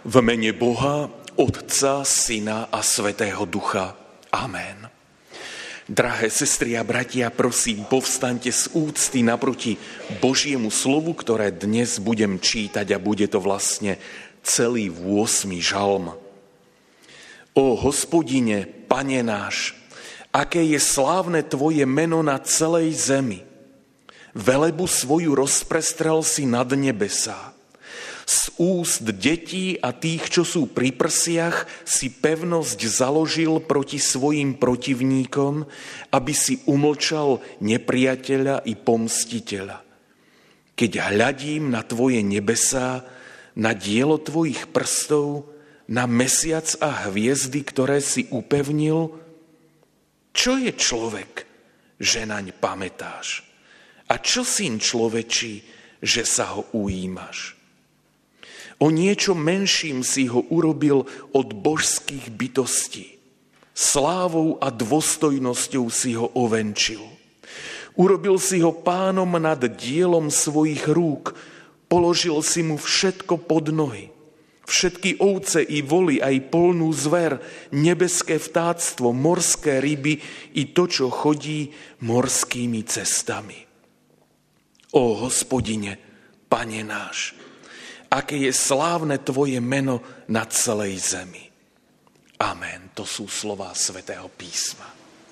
V mene Boha, Otca, Syna a Svätého Ducha. Amen. Drahé sestry a bratia, prosím, povstaňte z úcty naproti Božiemu slovu, ktoré dnes budem čítať, a bude to vlastne celý 8. žalm. O Hospodine, Pane náš, aké je slávne Tvoje meno na celej zemi. Velebu svoju rozprestrel si nad nebesá. Z úst detí a tých, čo sú pri prsiach, si pevnosť založil proti svojim protivníkom, aby si umlčal nepriateľa i pomstiteľa. Keď hľadím na Tvoje nebesá, na dielo Tvojich prstov, na mesiac a hviezdy, ktoré si upevnil, čo je človek, že naň pamätáš? A čo syn človečí, že sa ho ujímaš? O niečo menším si ho urobil od božských bytostí. Slávou a dôstojnosťou si ho ovenčil. Urobil si ho pánom nad dielom svojich rúk. Položil si mu všetko pod nohy. Všetky ovce i voly, aj polnú zver, nebeské vtáctvo, morské ryby i to, čo chodí morskými cestami. O Hospodine, Pane náš, aké je slávne Tvoje meno na celej zemi. Amen. To sú slová Svätého písma.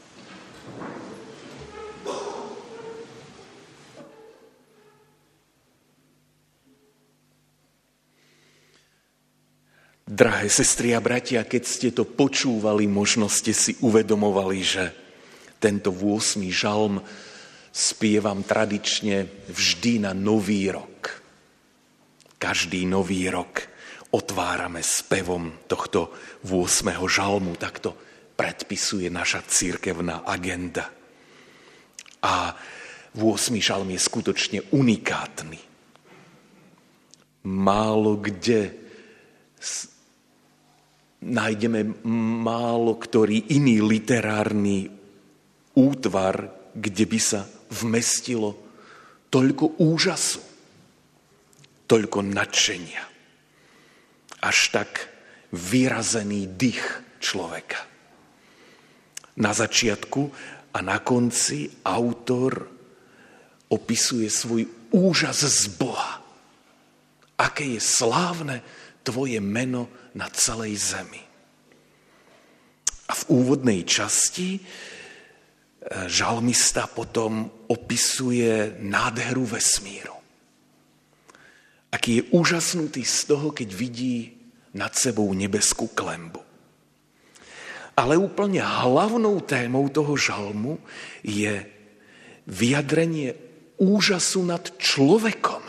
Drahé sestry a bratia, keď ste to počúvali, možno ste si uvedomovali, že tento 8. žalm spievam tradične vždy na Nový rok. Každý Nový rok otvárame spevom tohto 8. žalmu, takto predpisuje naša cirkevná agenda. A 8. žalm je skutočne unikátny. Málo kde nájdeme málo ktorý iný literárny útvar, kde by sa vmestilo toľko úžasu, toľko nadšenia, až tak vyrazený dých človeka. Na začiatku a na konci autor opisuje svoj úžas z Boha. Aké je slávne Tvoje meno na celej zemi. A v úvodnej časti žalmista potom opisuje nádheru vesmíru. Aký je úžasnutý z toho, keď vidí nad sebou nebeskú klenbu. Ale úplne hlavnou témou toho žalmu je vyjadrenie úžasu nad človekom.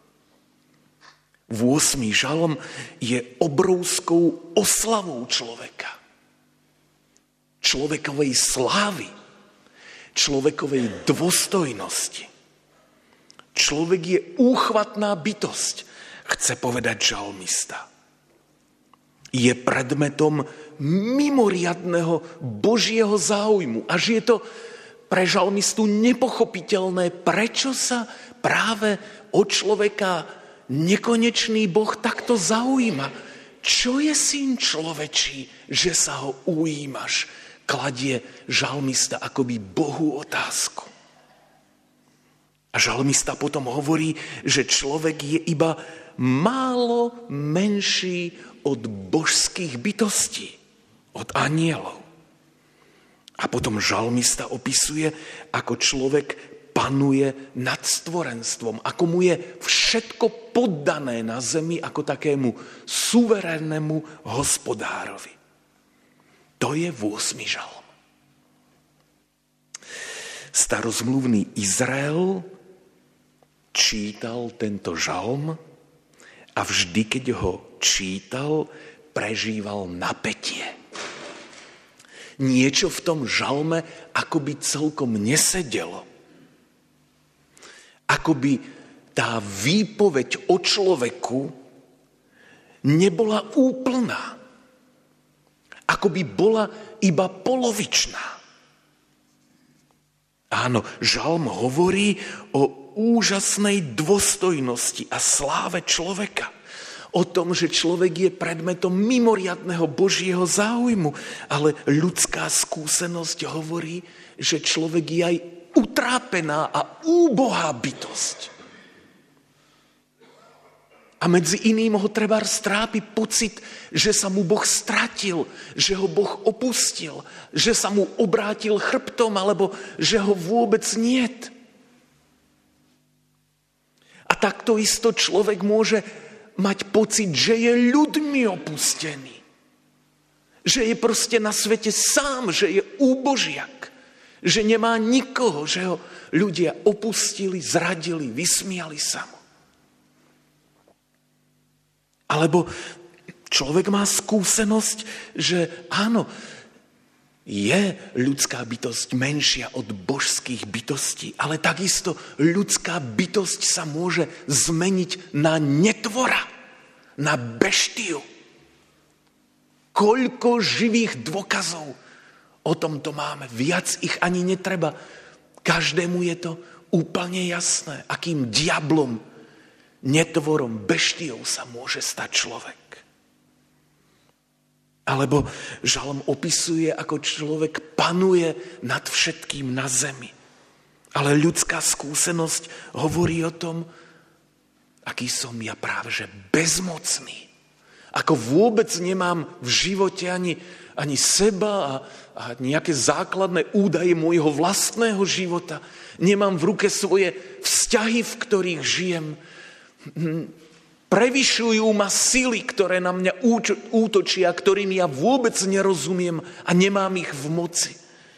8. žalm je obrovskou oslavou človeka. Človekovej slávy, človekovej dôstojnosti. Človek je úchvatná bytosť, chce povedať žalmista. Je predmetom mimoriadneho Božieho záujmu. Až je to pre žalmistu nepochopiteľné, prečo sa práve od človeka nekonečný Boh takto zaujíma. Čo je syn človečí, že sa ho ujímaš? Kladie žalmista akoby Bohu otázku. A žalmista potom hovorí, že človek je iba málo menší od božských bytostí, od anielov. A potom žalmista opisuje, ako človek panuje nad stvorenstvom, ako mu je všetko poddané na zemi ako takému suverénnemu hospodárovi. To je 8. žalm. Starozmluvný Izrael čítal tento žalm a vždy, keď ho čítal, prežíval napätie. Niečo v tom žalme akoby celkom nesedelo. Akoby tá výpoveď o človeku nebola úplná. Akoby bola iba polovičná. Áno, žalm hovorí o úžasnej dôstojnosti a sláve človeka. O tom, že človek je predmetom mimoriadneho Božieho záujmu. Ale ľudská skúsenosť hovorí, že človek je aj utrápená a úbohá bytosť. A medzi iným ho treba strápi pocit, že sa mu Boh stratil, že ho Boh opustil, že sa mu obrátil chrbtom, alebo že ho vôbec niet. A takto isto človek môže mať pocit, že je ľuďmi opustený. Že je proste na svete sám, že je úbožiak. Že nemá nikoho, že ho ľudia opustili, zradili, vysmiali sa mu. Alebo človek má skúsenosť, že áno, je ľudská bytosť menšia od božských bytostí, ale takisto ľudská bytosť sa môže zmeniť na netvora, na beštiu. Koľko živých dôkazov o tomto máme, viac ich ani netreba. Každému je to úplne jasné, akým diablom, netvorom, beštiou sa môže stať človek. Alebo žalm opisuje, ako človek panuje nad všetkým na zemi. Ale ľudská skúsenosť hovorí o tom, aký som ja práve že bezmocný. Ako vôbec nemám v živote ani seba a nejaké základné údaje môjho vlastného života. Nemám v ruke svoje vzťahy, v ktorých žijem. Prevyšujú ma sily, ktoré na mňa útočia, ktorým ja vôbec nerozumiem a nemám ich v moci.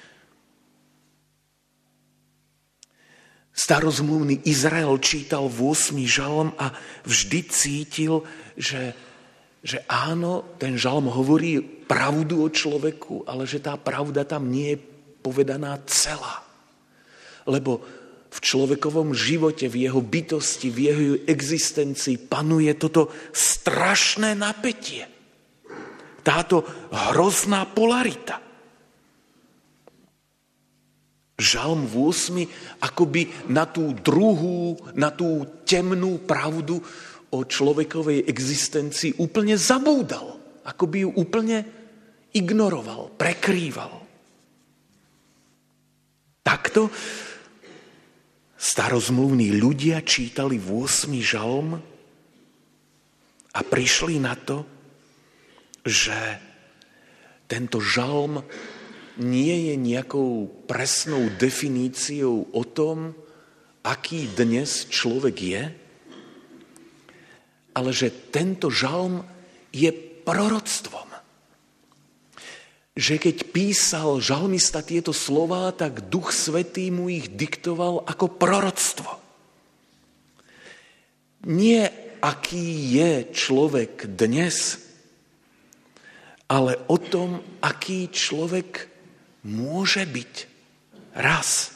Starozmluvný Izrael čítal 8. žalm a vždy cítil, že áno, ten žalm hovorí pravdu o človeku, ale že tá pravda tam nie je povedaná celá. Lebo v človekovom živote, v jeho bytosti, v jeho existencii panuje toto strašné napätie. Táto hrozná polarita. Žalm 8 akoby na tú druhú, na tú temnú pravdu o človekovej existencii úplne zabúdal. Akoby ju úplne ignoroval, prekrýval. Takto starozmluvní ľudia čítali 8. žalm a prišli na to, že tento žalm nie je nejakou presnou definíciou o tom, aký dnes človek je, ale že tento žalm je proroctvom. Že keď písal žalmista tieto slová, tak Duch Svätý mu ich diktoval ako proroctvo. Nie aký je človek dnes, ale o tom, aký človek môže byť raz.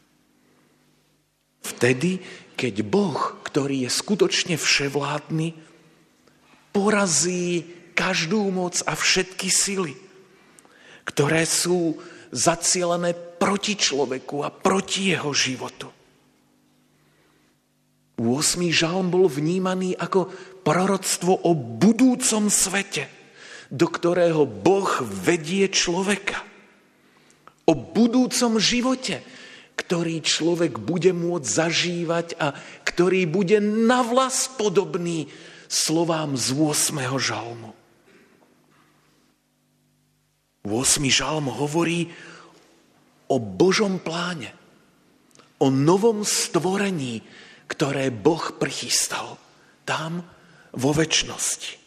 Vtedy, keď Boh, ktorý je skutočne vševládny, porazí každú moc a všetky sily, ktoré sú zacielené proti človeku a proti jeho životu. 8. žalm bol vnímaný ako proroctvo o budúcom svete, do ktorého Boh vedie človeka. O budúcom živote, ktorý človek bude môcť zažívať a ktorý bude navlas podobný slovám z 8. žalmu. 8. žalm hovorí o Božom pláne, o novom stvorení, ktoré Boh prichystal tam vo večnosti.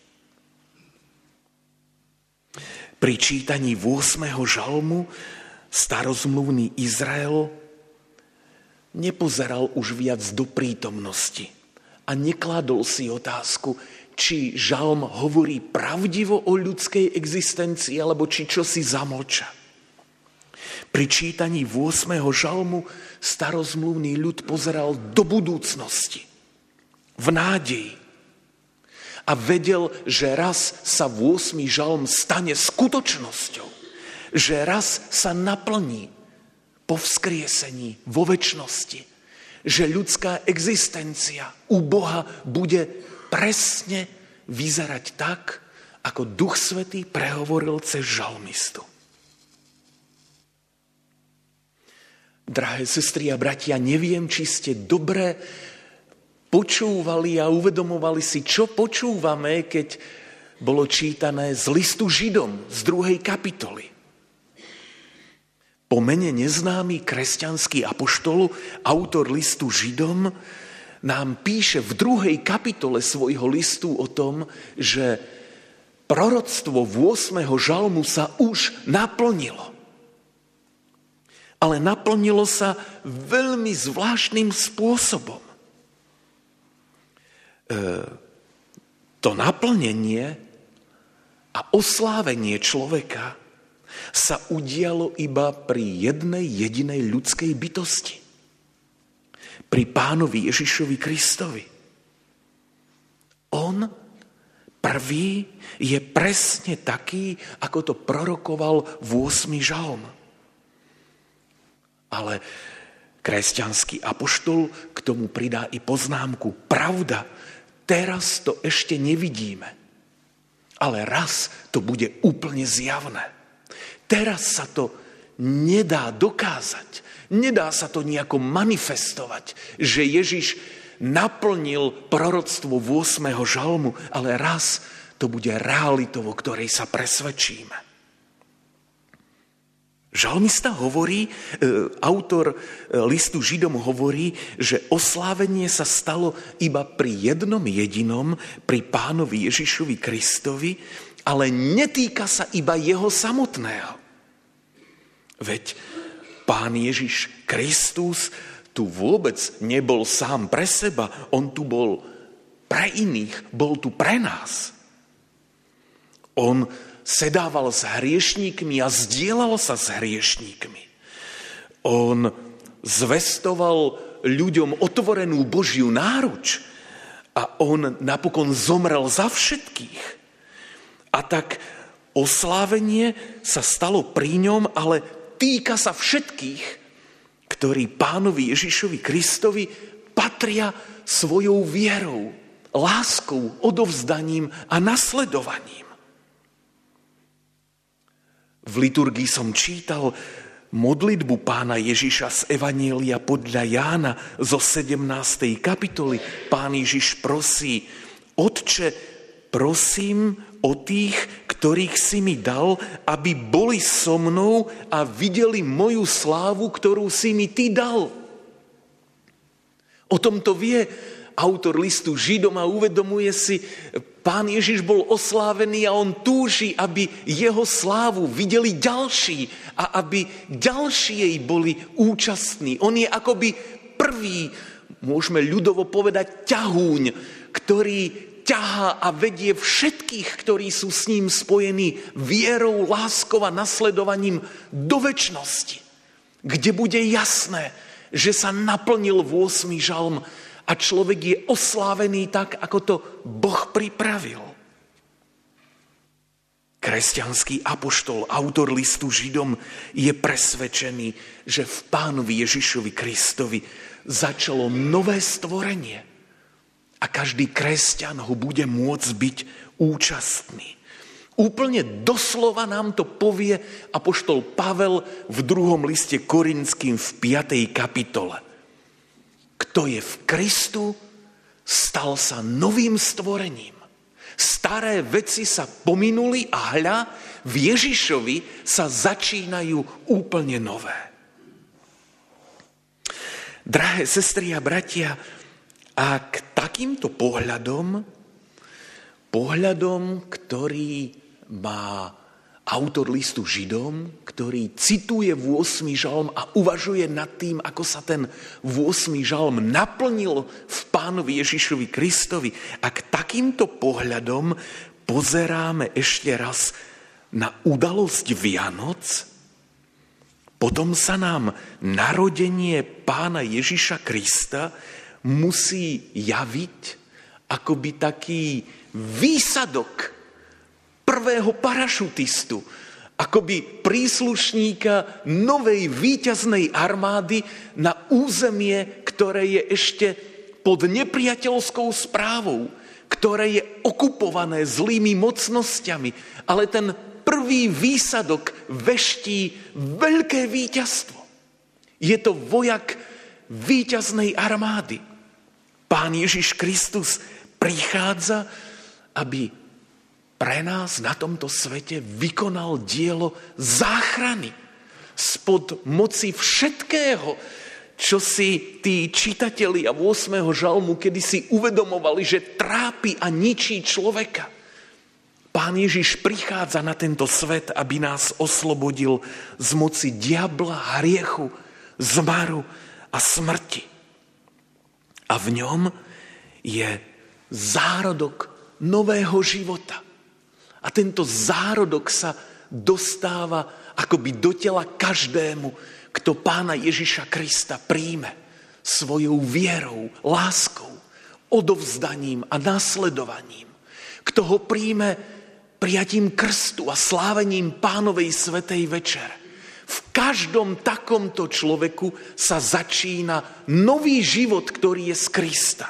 Pri čítaní 8. žalmu starozmluvný Izrael nepozeral už viac do prítomnosti a nekladol si otázku, či žalm hovorí pravdivo o ľudskej existencii, alebo či čo si zamlča. Pri čítaní 8. žalmu starozmluvný ľud pozeral do budúcnosti, v nádeji. A vedel, že raz sa 8. žalm stane skutočnosťou, že raz sa naplní po vzkriesení vo večnosti, že ľudská existencia u Boha bude presne vyzerať tak, ako Duch Svätý prehovoril cez žalmistu. Drahé sestry a bratia, neviem, či ste dobre počúvali a uvedomovali si, čo počúvame, keď bolo čítané z listu Židom z 2. kapitoly. Po mene neznámy kresťanský apoštol, autor listu Židom, nám píše v 2. kapitole svojho listu o tom, že proroctvo 8. žalmu sa už naplnilo. Ale naplnilo sa veľmi zvláštnym spôsobom. To naplnenie a oslávenie človeka sa udialo iba pri jednej jedinej ľudskej bytosti. Pri Pánovi Ježišovi Kristovi. On prvý je presne taký, ako to prorokoval v 8. žalm. Ale kresťanský apoštol k tomu pridá i poznámku. Pravda, teraz to ešte nevidíme, ale raz to bude úplne zjavné. Teraz sa to nedá dokázať, nedá sa to nejako manifestovať, že Ježiš naplnil proroctvo 8. žalmu, ale raz to bude realitou, o ktorej sa presvedčíme. Žalmista hovorí, autor listu Židom hovorí, že oslávenie sa stalo iba pri jednom jedinom, pri Pánovi Ježišovi Kristovi, ale netýka sa iba jeho samotného. Veď Pán Ježiš Kristus tu vôbec nebol sám pre seba, on tu bol pre iných, bol tu pre nás. On sedával s hriešníkmi a zdieľal sa s hriešníkmi. On zvestoval ľuďom otvorenú Božiu náruč a on napokon zomrel za všetkých. A tak oslávenie sa stalo pri ňom, ale týka sa všetkých, ktorí Pánovi Ježišovi Kristovi patria svojou vierou, láskou, odovzdaním a nasledovaním. V liturgii som čítal modlitbu Pána Ježiša z Evanjelia podľa Jána zo 17. kapitoly. Pán Ježiš prosí: Otče, prosím o tých, ktorých si mi dal, aby boli so mnou a videli moju slávu, ktorú si mi ty dal. O tom to vie autor listu Židom a uvedomuje si, Pán Ježiš bol oslávený a on túži, aby jeho slávu videli ďalší a aby ďalší jej boli účastní. On je akoby prvý, môžeme ľudovo povedať, ťahúň, ktorý ťahá a vedie všetkých, ktorí sú s ním spojení vierou, láskou a nasledovaním do večnosti, kde bude jasné, že sa naplnil 8. žalm a človek je oslávený tak, ako to Boh pripravil. Kresťanský apoštol, autor listu Židom, je presvedčený, že v Pánovi Ježišovi Kristovi začalo nové stvorenie a každý kresťan ho bude môcť byť účastný. Úplne doslova nám to povie apoštol Pavel v 2. liste Korinským v 5. kapitole. Kto je v Kristu, stal sa novým stvorením. Staré veci sa pominuli a hľa, v Ježišovi sa začínajú úplne nové. Drahé sestry a bratia, a k takýmto pohľadom, ktorý má autor listu Židom, ktorý cituje 8. žalm a uvažuje nad tým, ako sa ten 8. žalm naplnil v Pánovi Ježišovi Kristovi. A k takýmto pohľadom pozeráme ešte raz na udalosť Vianoc, potom sa nám narodenie Pána Ježiša Krista musí javiť akoby taký výsadok prvého parašutistu, akoby príslušníka novej víťaznej armády na územie, ktoré je ešte pod nepriateľskou správou, ktoré je okupované zlými mocnosťami, ale ten prvý výsadok veští veľké víťazstvo. Je to vojak víťaznej armády. Pán Ježiš Kristus prichádza, aby pre nás na tomto svete vykonal dielo záchrany spod moci všetkého, čo si tí čitatelia 8. žalmu kedysi uvedomovali, že trápi a ničí človeka. Pán Ježiš prichádza na tento svet, aby nás oslobodil z moci diabla, hriechu, zmaru a smrti. A v ňom je zárodok nového života. A tento zárodok sa dostáva akoby do tela každému, kto Pána Ježiša Krista príjme svojou vierou, láskou, odovzdaním a nasledovaním. Kto ho príjme prijatím krstu a slávením Pánovej svätej večere. V každom takomto človeku sa začína nový život, ktorý je z Krista.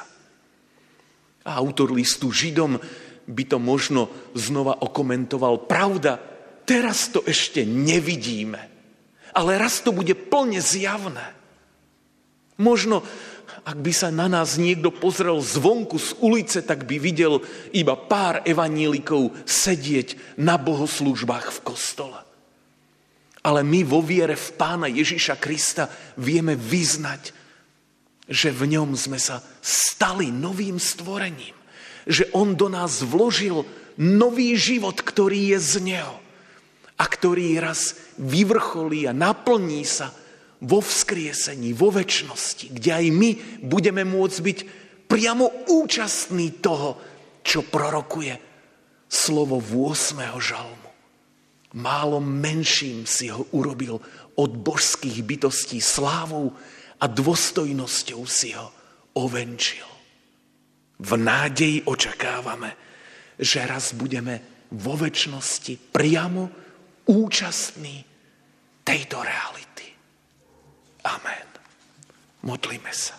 A autor listu Židom by to možno znova okomentoval. Pravda, teraz to ešte nevidíme, ale raz to bude plne zjavné. Možno, ak by sa na nás niekto pozrel zvonku z ulice, tak by videl iba pár evanílikov sedieť na bohoslúžbách v kostole. Ale my vo viere v Pána Ježiša Krista vieme vyznať, že v ňom sme sa stali novým stvorením. Že on do nás vložil nový život, ktorý je z neho a ktorý raz vyvrcholí a naplní sa vo vzkriesení, vo večnosti, kde aj my budeme môcť byť priamo účastní toho, čo prorokuje slovo 8. žalmu. Málo menším si ho urobil od božských bytostí slávou a dôstojnosťou si ho ovenčil. V nádeji očakávame, že raz budeme vo večnosti priamo účastní tejto reality. Amen. Modlíme sa.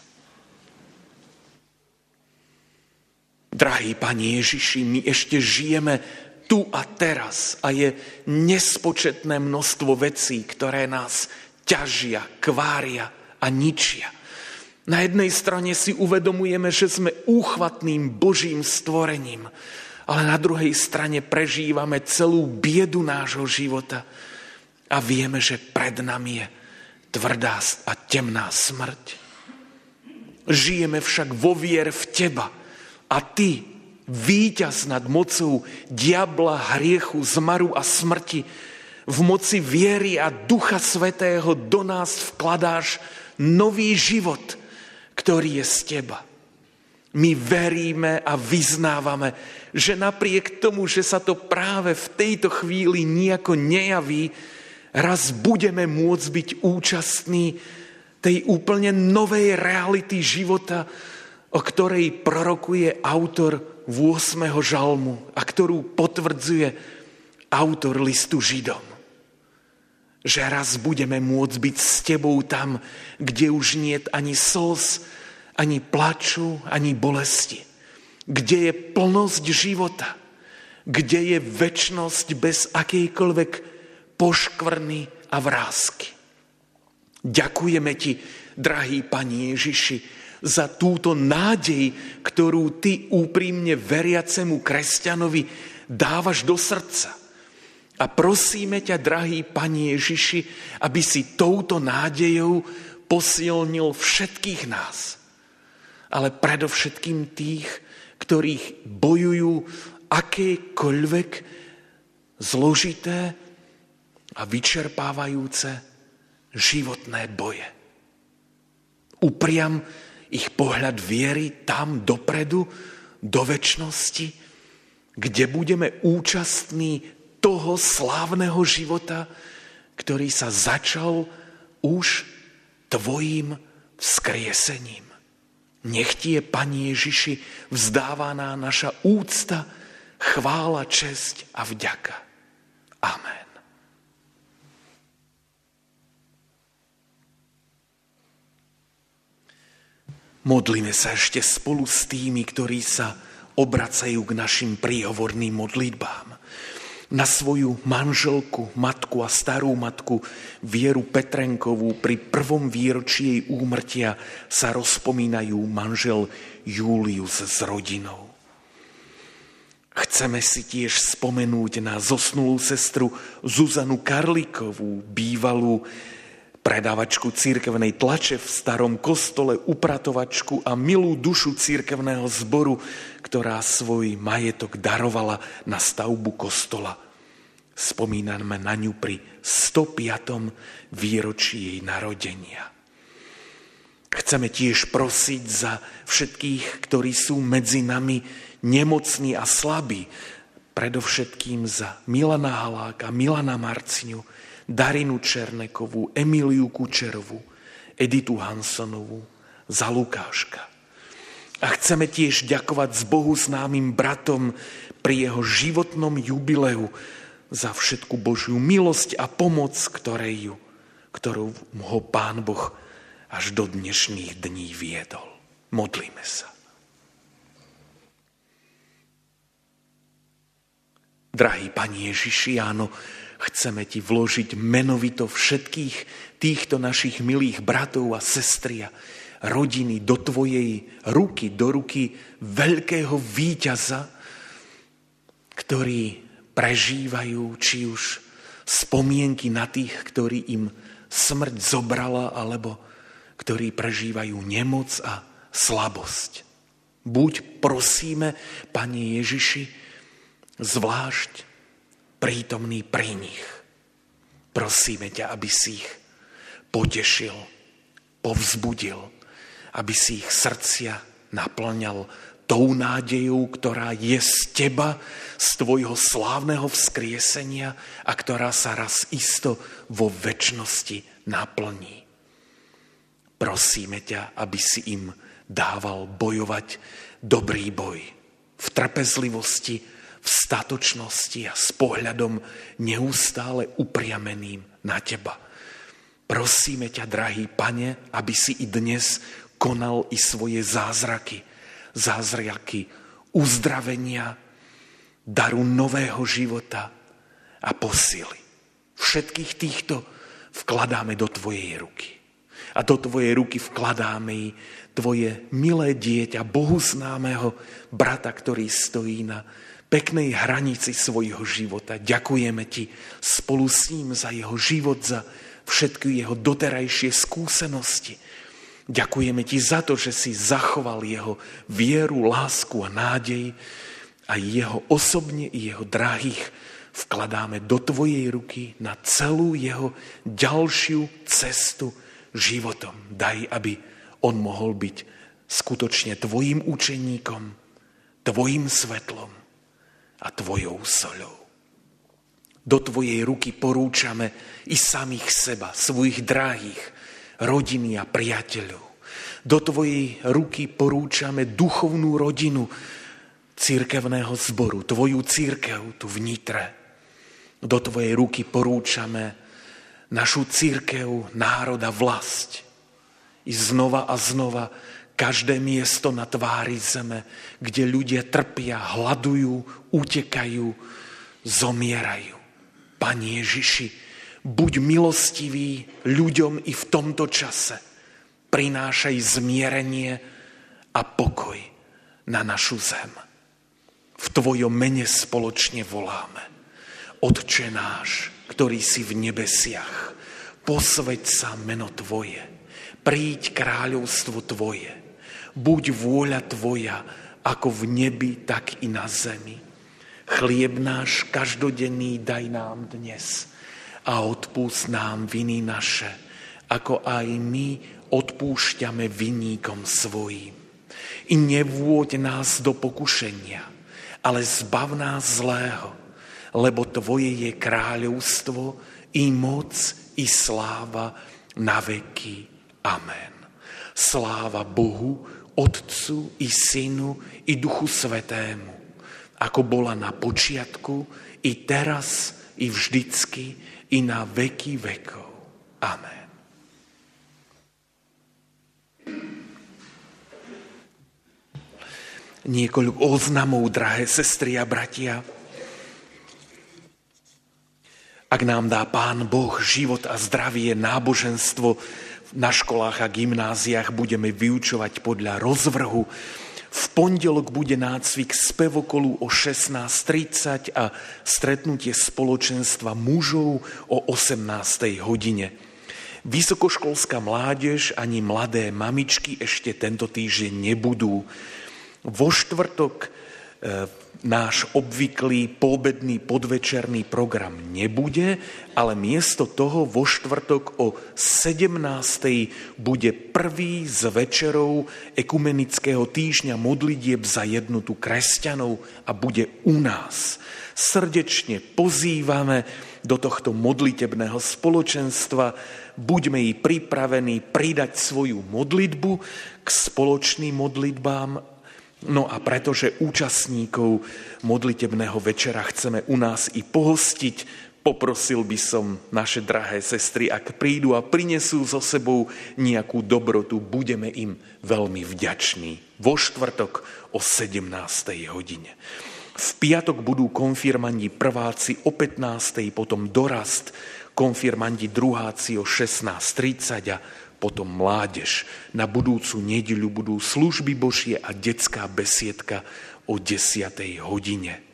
Drahý Pane Ježiši, my ešte žijeme tu a teraz a je nespočetné množstvo vecí, ktoré nás ťažia, kvária a ničia. Na jednej strane si uvedomujeme, že sme úchvatným Božím stvorením, ale na druhej strane prežívame celú biedu nášho života a vieme, že pred nami je tvrdá a temná smrť. Žijeme však vo viere v Teba a Ty, víťaz nad mocou diabla, hriechu, zmaru a smrti, v moci viery a Ducha Svätého do nás vkladáš nový život, ktorý je z Teba. My veríme a vyznávame, že napriek tomu, že sa to práve v tejto chvíli nejako nejaví, raz budeme môcť byť účastní tej úplne novej reality života, o ktorej prorokuje autor 8. žalmu a ktorú potvrdzuje autor listu Židom. Že raz budeme môcť byť s Tebou tam, kde už niet ani slz, ani plaču, ani bolesti. Kde je plnosť života. Kde je večnosť bez akejkoľvek poškvrny a vrásky. Ďakujeme Ti, drahý Pane Ježiši, za túto nádej, ktorú Ty úprimne veriacemu kresťanovi dávaš do srdca. A prosíme ťa, drahý Pane Ježiši, aby si touto nádejou posilnil všetkých nás. Ale predovšetkým tých, ktorých bojujú akékoľvek zložité a vyčerpávajúce životné boje. Upriam ich pohľad viery tam dopredu, do večnosti, kde budeme účastní toho slávneho života, ktorý sa začal už Tvojím vzkriesením. Nech Ti je, Pane Ježiši, vzdávaná naša úcta, chvála, česť a vďaka. Amen. Modlíme sa ešte spolu s tými, ktorí sa obracajú k našim príhovorným modlitbám. Na svoju manželku, matku a starú matku Vieru Petrenkovú pri prvom výročí jej úmrtia sa rozpomínajú manžel Julius s rodinou. Chceme si tiež spomenúť na zosnulú sestru Zuzanu Karlíkovú, bývalú predávačku cirkevnej tlače v starom kostole, upratovačku a milú dušu cirkevného zboru, ktorá svoj majetok darovala na stavbu kostola. Spomíname na ňu pri 105. výročí jej narodenia. Chceme tiež prosiť za všetkých, ktorí sú medzi nami nemocní a slabí, predovšetkým za Milana Haláka, Milana Marcňu, Darinu Černekovú, Emíliu Kučerovú, Editu Hansonovú, za Lukáška. A chceme tiež ďakovať s Bohu známym bratom pri jeho životnom jubileu za všetku Božiu milosť a pomoc, ktorou ho Pán Boh až do dnešných dní viedol. Modlíme sa. Drahý Pane Ježiši, áno, chceme Ti vložiť menovito všetkých týchto našich milých bratov a sestry a rodiny do Tvojej ruky, do ruky veľkého víťaza, ktorí prežívajú či už spomienky na tých, ktorí im smrť zobrala, alebo ktorí prežívajú nemoc a slabosť. Buď prosíme, Pane Ježiši, zvlášť prítomný pri nich. Prosíme ťa, aby si ich potešil, povzbudil, aby si ich srdcia naplňal tou nádejou, ktorá je z teba, z tvojho slávneho vzkriesenia a ktorá sa raz isto vo večnosti naplní. Prosíme ťa, aby si im dával bojovať dobrý boj v trpezlivosti, v statočnosti a s pohľadom neustále upriameným na teba. Prosíme ťa, drahý Pane, aby si i dnes konal i svoje zázraky uzdravenia, daru nového života a posily. Všetkých týchto vkladáme do tvojej ruky. A do tvojej ruky vkladáme i tvoje milé dieťa, Bohu známeho brata, ktorý stojí na peknej hranici svojho života. Ďakujeme ti spolu s ním za jeho život, za všetky jeho doterajšie skúsenosti. Ďakujeme ti za to, že si zachoval jeho vieru, lásku a nádej a jeho osobne i jeho drahých vkladáme do tvojej ruky na celú jeho ďalšiu cestu životom. Daj, aby on mohol byť skutočne tvojim učeníkom, tvojim svetlom a tvojou soľou. Do tvojej ruky porúčame i samých seba, svojich drahých, rodiny a priateľov. Do tvojej ruky porúčame duchovnú rodinu cirkevného zboru, tvoju cirkev tu v Nitre. Do tvojej ruky porúčame našu cirkev, národa, vlast. I znova a znova každé miesto na tvári zeme, kde ľudia trpia, hľadujú, utekajú, zomierajú. Pane Ježiši, buď milostivý ľuďom i v tomto čase. Prinášaj zmierenie a pokoj na našu zem. V tvojom mene spoločne voláme. Otče náš, ktorý si v nebesiach, posväť sa meno tvoje, príď kráľovstvo tvoje, buď vôľa tvoja, ako v nebi, tak i na zemi. Chlieb náš každodenný daj nám dnes a odpúsť nám viny naše, ako aj my odpúšťame vinníkom svojím. I nevôď nás do pokušenia, ale zbav nás zlého, lebo tvoje je kráľovstvo, i moc, i sláva na veky. Amen. Sláva Bohu, Otcu, i Synu, i Duchu Svätému, ako bola na počiatku, i teraz, i vždycky, i na veky vekov. Amen. Niekoľko oznamov, drahé sestry a bratia. Ak nám dá Pán Boh život a zdravie, náboženstvo na školách a gymnáziách budeme vyučovať podľa rozvrhu. V pondelok bude nácvik spevokolu o 16:30 a stretnutie spoločenstva mužov o 18. hodine. Vysokoškolská mládež ani mladé mamičky ešte tento týždeň nebudú. Vo štvrtok náš obvyklý poobedný podvečerný program nebude, ale miesto toho vo štvrtok o 17. bude prvý z večerov ekumenického týždňa modlitieb za jednotu kresťanov a bude u nás. Srdečne pozývame do tohto modlitebného spoločenstva. Buďme i pripravení pridať svoju modlitbu k spoločným modlitbám. No a pretože účastníkov modlitebného večera chceme u nás i pohostiť, poprosil by som naše drahé sestry, ak prídu a prinesú so sebou nejakú dobrotu, budeme im veľmi vďační. Vo štvrtok o 17. hodine. V piatok budú konfirmandi prváci o 15. potom dorast, konfirmandi druháci o 16:30 a potom mládež. Na budúcu nedeľu budú služby Božie a detská besiedka o 10. hodine.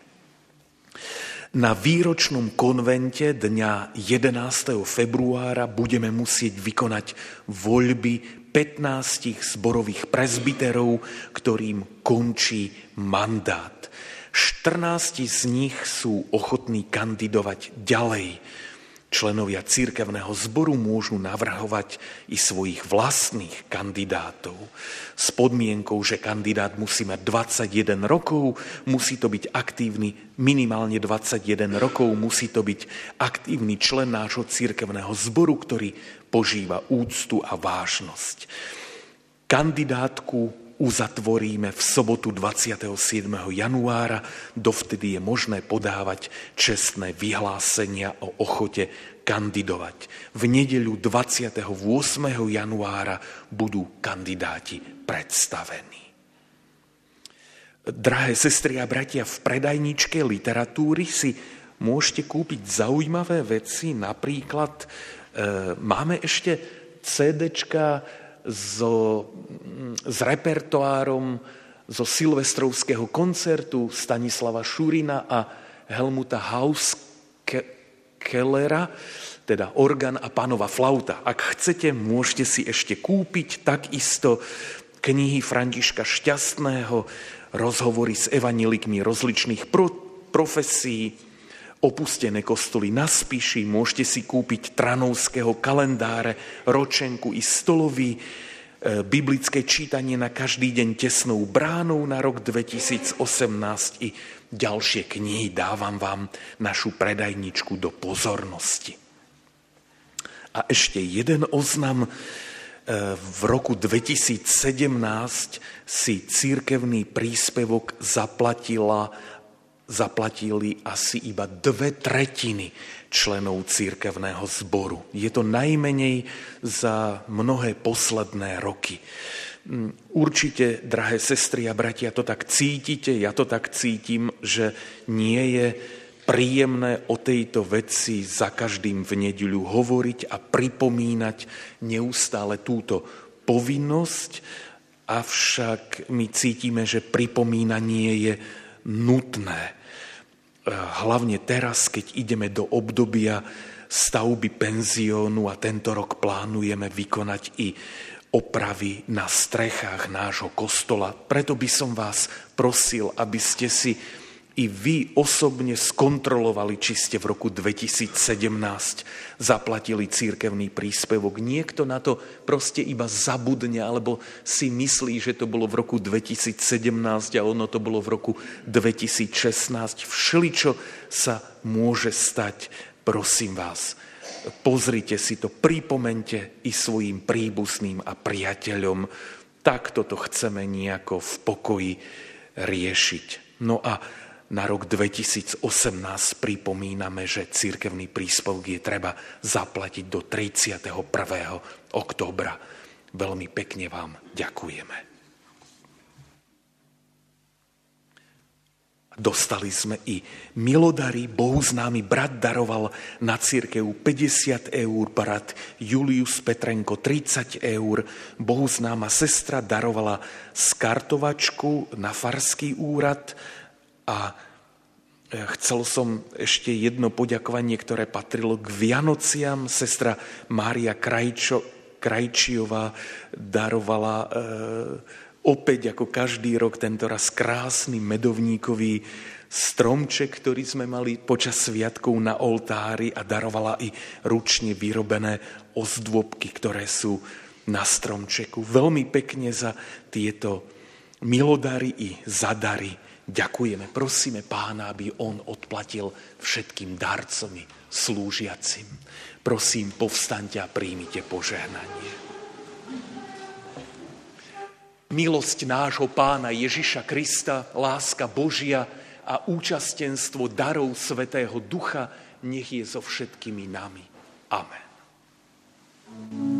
Na výročnom konvente dňa 11. februára budeme musieť vykonať voľby 15 zborových presbyterov, ktorým končí mandát. 14 z nich sú ochotní kandidovať ďalej. Členovia cirkevného zboru môžu navrhovať i svojich vlastných kandidátov. S podmienkou, že kandidát musí mať 21 rokov, musí to byť aktívny minimálne 21 rokov, musí to byť aktívny člen nášho cirkevného zboru, ktorý požíva úctu a vážnosť. Kandidátku uzatvoríme v sobotu 27. januára. Dovtedy je možné podávať čestné vyhlásenia o ochote kandidovať. V nedeľu 28. januára budú kandidáti predstavení. Drahé sestry a bratia, v predajničke literatúry si môžete kúpiť zaujímavé veci. Napríklad máme ešte CDčka s repertoárom zo silvestrovského koncertu Stanislava Šurina a Helmuta Hauskellera, teda orgán a pánova flauta. Ak chcete, môžete si ešte kúpiť takisto knihy Františka Šťastného, rozhovory s evanjelikmi rozličných profesí, Opustené kostoly na Spiši, môžete si kúpiť Tranovského kalendáre, ročenku i stolový, biblické čítanie na každý deň tesnou bránou na rok 2018 i ďalšie knihy. Dávam vám našu predajničku do pozornosti. A ešte jeden oznam. V roku 2017 si cirkevný príspevok zaplatili asi iba 2/3 členov cirkevného zboru. Je to najmenej za mnohé posledné roky. Určite, drahé sestry a bratia, to tak cítite, ja to tak cítim, že nie je príjemné o tejto veci za každým v nedeľu hovoriť a pripomínať neustále túto povinnosť, avšak my cítime, že pripomínanie je nutné. Hlavne teraz, keď ideme do obdobia stavby penziónu a tento rok plánujeme vykonať i opravy na strechách nášho kostola. Preto by som vás prosil, aby ste si i vy osobne skontrolovali, či ste v roku 2017 zaplatili cirkevný príspevok. Niekto na to proste iba zabudne, alebo si myslí, že to bolo v roku 2017 a ono to bolo v roku 2016. Všeličo sa môže stať. Prosím vás, pozrite si to, pripomente i svojim príbuzným a priateľom. Takto to chceme nejako v pokoji riešiť. No a na rok 2018 pripomíname, že cirkevný príspevok je treba zaplatiť do 31. októbra. Veľmi pekne vám ďakujeme. Dostali sme i milodary. Bohuznámy brat daroval na cirkev 50 eur, brat Julius Petrenko 30 eur. Bohuznáma sestra darovala skartovačku na farský úrad. A chcel som ešte jedno poďakovanie, ktoré patrilo k Vianociam. Sestra Mária Krajčiová darovala opäť ako každý rok tentoraz krásny medovníkový stromček, ktorý sme mali počas sviatkov na oltári, a darovala i ručne vyrobené ozdôbky, ktoré sú na stromčeku. Veľmi pekne za tieto milodary i zadary ďakujeme. Prosíme Pána, aby on odplatil všetkým darcom i slúžiacim. Prosím, povstaňte a príjmite požehnanie. Milosť nášho Pána Ježiša Krista, láska Božia a účastenstvo darov Svätého Ducha nech je so všetkými nami. Amen.